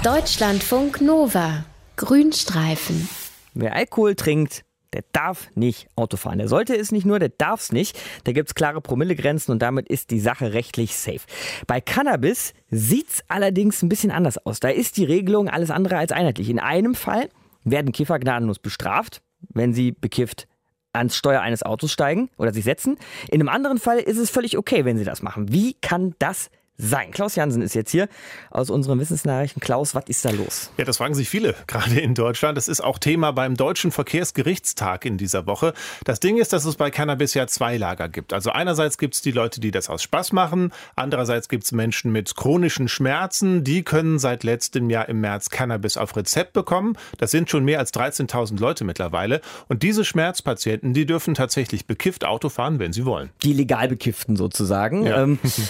Deutschlandfunk Nova. Grünstreifen. Wer Alkohol trinkt, der darf nicht Auto fahren. Der sollte es nicht nur, der darf es nicht. Da gibt es klare Promillegrenzen und damit ist die Sache rechtlich safe. Bei Cannabis sieht es allerdings ein bisschen anders aus. Da ist die Regelung alles andere als einheitlich. In einem Fall werden Kiffer gnadenlos bestraft, wenn sie bekifft ans Steuer eines Autos steigen oder sich setzen. In einem anderen Fall ist es völlig okay, wenn sie das machen. Wie kann das sein? Klaus Jansen ist jetzt hier aus unseren Wissensnachrichten. Klaus, was ist da los? Ja, das fragen sich viele, gerade in Deutschland. Das ist auch Thema beim Deutschen Verkehrsgerichtstag in dieser Woche. Das Ding ist, dass es bei Cannabis ja zwei Lager gibt. Also einerseits gibt es die Leute, die das aus Spaß machen. Andererseits gibt es Menschen mit chronischen Schmerzen. Die können seit letztem Jahr im März Cannabis auf Rezept bekommen. Das sind schon mehr als 13.000 Leute mittlerweile. Und diese Schmerzpatienten, die dürfen tatsächlich bekifft Auto fahren, wenn sie wollen. Die legal Bekifften sozusagen. Ja.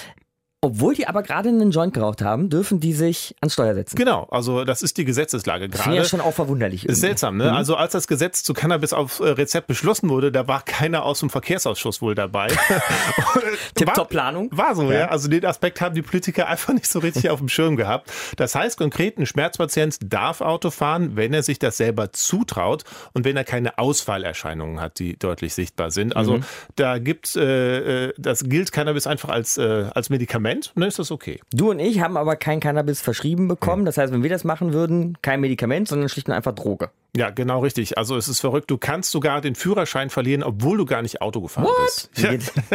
Obwohl die aber gerade einen Joint geraucht haben, dürfen die sich ans Steuer setzen. Genau, also das ist die Gesetzeslage gerade. Das ist ja schon auch verwunderlich. Ist seltsam, ne? Also als das Gesetz zu Cannabis auf Rezept beschlossen wurde, da war keiner aus dem Verkehrsausschuss wohl dabei. Tipptopp-Planung. War so, ja. Also den Aspekt haben die Politiker einfach nicht so richtig auf dem Schirm gehabt. Das heißt konkret, ein Schmerzpatient darf Auto fahren, wenn er sich das selber zutraut und wenn er keine Ausfallerscheinungen hat, die deutlich sichtbar sind. Also da gibt's, das gilt Cannabis einfach als Medikament. Dann ist das okay. Du und ich haben aber kein Cannabis verschrieben bekommen. Das heißt, wenn wir das machen würden, kein Medikament, sondern schlicht und einfach Droge. Ja, genau richtig. Also es ist verrückt. Du kannst sogar den Führerschein verlieren, obwohl du gar nicht Auto gefahren bist. Ja.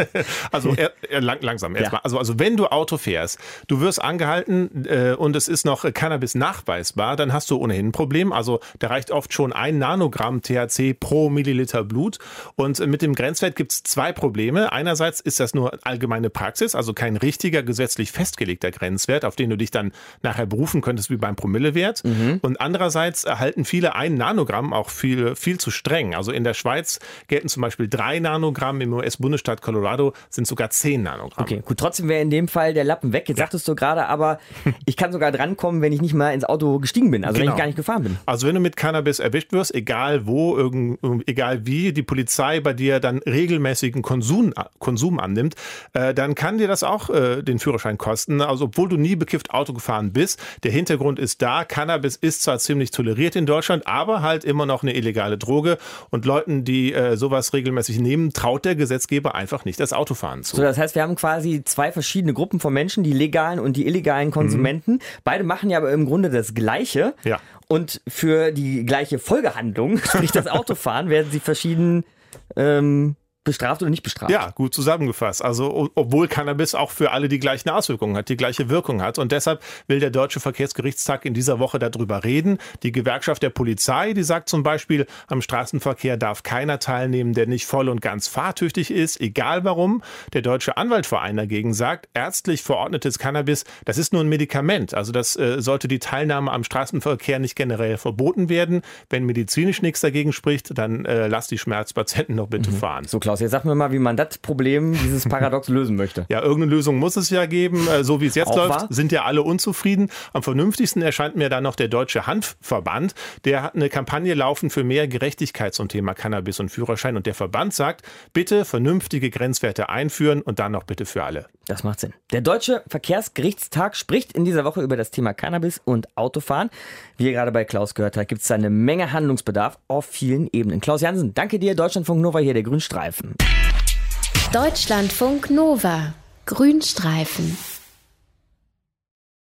Also langsam erstmal. Ja. Also wenn du Auto fährst, du wirst angehalten und es ist noch Cannabis nachweisbar, dann hast du ohnehin ein Problem. Also da reicht oft schon 1 Nanogramm THC pro Milliliter Blut. Und mit dem Grenzwert gibt es zwei Probleme. Einerseits ist das nur allgemeine Praxis, also kein richtiger gesetzlich festgelegter Grenzwert, auf den du dich dann nachher berufen könntest wie beim Promillewert. Und andererseits erhalten viele 1 Nanogramm auch viel zu streng. Also in der Schweiz gelten zum Beispiel 3 Nanogramm, im US-Bundesstaat Colorado sind sogar 10 Nanogramm. Okay, gut, trotzdem wäre in dem Fall der Lappen weg. Jetzt sagtest du gerade, aber ich kann sogar drankommen, wenn ich nicht mal ins Auto gestiegen bin, also wenn ich gar nicht gefahren bin. Also wenn du mit Cannabis erwischt wirst, egal wo, egal wie, die Polizei bei dir dann regelmäßigen Konsum annimmt, dann kann dir das auch den Führerschein kosten. Also obwohl du nie bekifft Auto gefahren bist, der Hintergrund ist da, Cannabis ist zwar ziemlich toleriert in Deutschland, aber halt immer noch eine illegale Droge und Leuten, die sowas regelmäßig nehmen, traut der Gesetzgeber einfach nicht das Autofahren zu. So, das heißt, wir haben quasi zwei verschiedene Gruppen von Menschen, die legalen und die illegalen Konsumenten. Beide machen ja aber im Grunde das Gleiche. Ja. Und für die gleiche Folgehandlung, sprich das Autofahren, werden sie verschieden bestraft oder nicht bestraft? Ja, gut zusammengefasst. Also obwohl Cannabis auch für alle die gleichen Auswirkungen hat, die gleiche Wirkung hat. Und deshalb will der Deutsche Verkehrsgerichtstag in dieser Woche darüber reden. Die Gewerkschaft der Polizei, die sagt zum Beispiel, am Straßenverkehr darf keiner teilnehmen, der nicht voll und ganz fahrtüchtig ist, egal warum. Der Deutsche Anwaltverein dagegen sagt, ärztlich verordnetes Cannabis, das ist nur ein Medikament. Also das sollte die Teilnahme am Straßenverkehr nicht generell verboten werden. Wenn medizinisch nichts dagegen spricht, dann lass die Schmerzpatienten doch bitte fahren. So, Klaus, jetzt sag mir mal, wie man das Problem, dieses Paradox lösen möchte. Ja, irgendeine Lösung muss es ja geben. So wie es jetzt läuft, wahr? sind ja alle unzufrieden. Am vernünftigsten erscheint mir dann noch der Deutsche Hanfverband. Der hat eine Kampagne laufen für mehr Gerechtigkeit zum Thema Cannabis und Führerschein. Und der Verband sagt, bitte vernünftige Grenzwerte einführen und dann noch bitte für alle. Das macht Sinn. Der Deutsche Verkehrsgerichtstag spricht in dieser Woche über das Thema Cannabis und Autofahren. Wie ihr gerade bei Klaus gehört habt, gibt es da eine Menge Handlungsbedarf auf vielen Ebenen. Klaus Jansen, danke dir. Deutschlandfunk Nova hier, der Grünstreifen. Deutschlandfunk Nova. Grünstreifen.